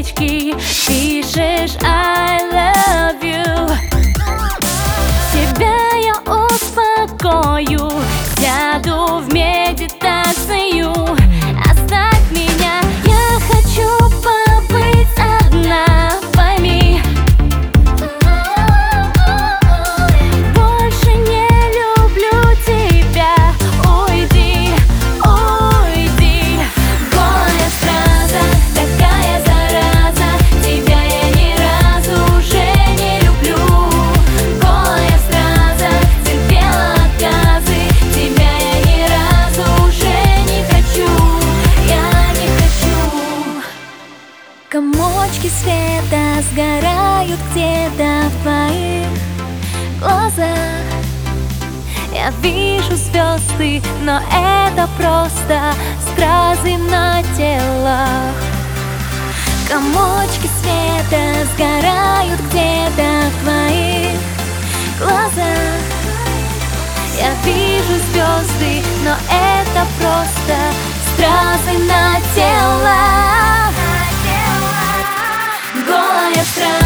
таблички пишешь I love you. Тебя я успокою, сяду в медитацию. Оставь меня, я хочу побыть одна, пойми. Больше не люблю тебя, уйди, уйди. Голая страза, такая зараза, тебя я ни разу уже не люблю. Голая страза, терпела отказы, тебя я ни разу уже не хочу, я не хочу. Комочки света сгорают где-то в твоих глазах. Я вижу звезды, но это просто стразы на телах. Комочки света сгорают где-то в твоих глазах. Я вижу звезды, но это просто стразы на телах. Голая страза.